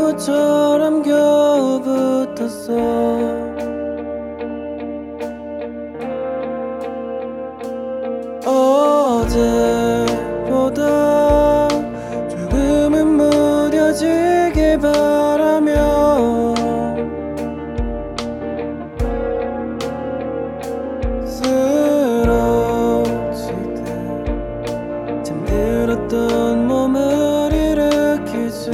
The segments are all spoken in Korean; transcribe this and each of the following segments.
친구처럼 겨우 붙었어. 어제보다 조금은 무뎌지길 바라며 쓰러지듯 잠들었던 몸을 일으키지.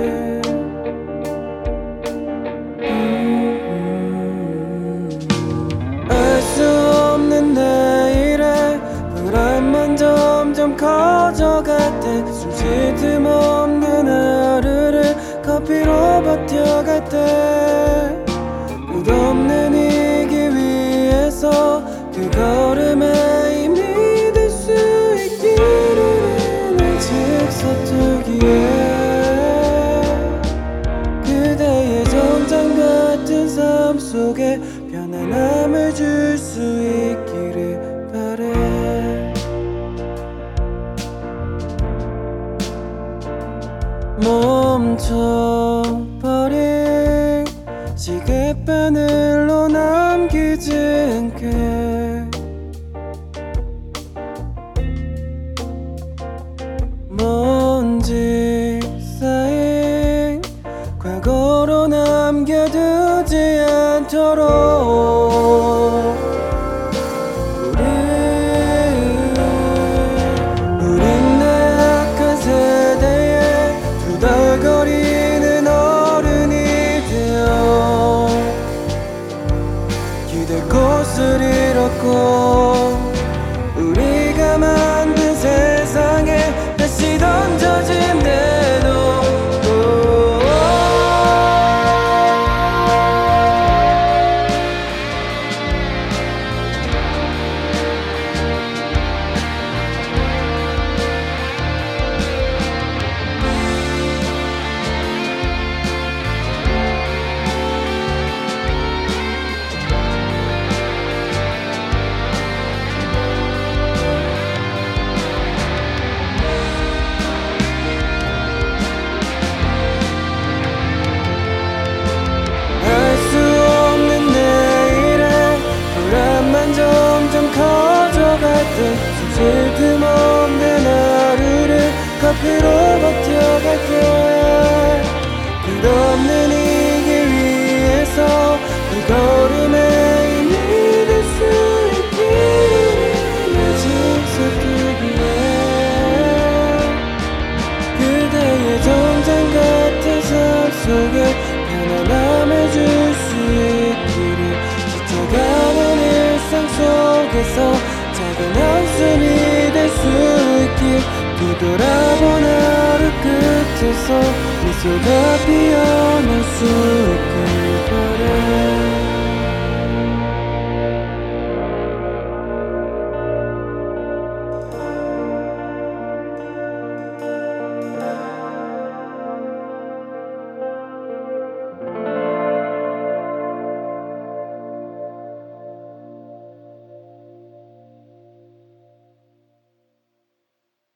알 수 없는 내일에 불안만 점점 커져갈 때, 숨 쉴 틈 없는 하루를 커피로 버텨갈 때, 끝없는 이 길 위에서 그 걸음에 힘이 될 수 있기를 일찍 서투기에 그대의 정장 같은 삶 속에 편안함을 줄 수 있기를 바래. 멈춰버린 시계바늘로 남기지 않게, 먼지 쌓인 과거로 남겨두지 않도록 우린 나약한 세대에 투덜거리는 어른이 되어 기댈 곳을 잃었고, 우리가 만든 세상에 다시 던져진 대로 점점 커져갈 때, 숨 쉴 틈 없는 하루를 커피로 버텨갈 때, 끝없는 이 길 위에서 그 걸음에 힘이 될 수 있기를 아직 서투기에 그대의 정장 같은 삶 속에 편안함을 줄 수 있기를, 지쳐가는 일상 속에서 작은 한숨이 될 수 있길, 뒤돌아본 하루 끝에서 미소가 피어날 수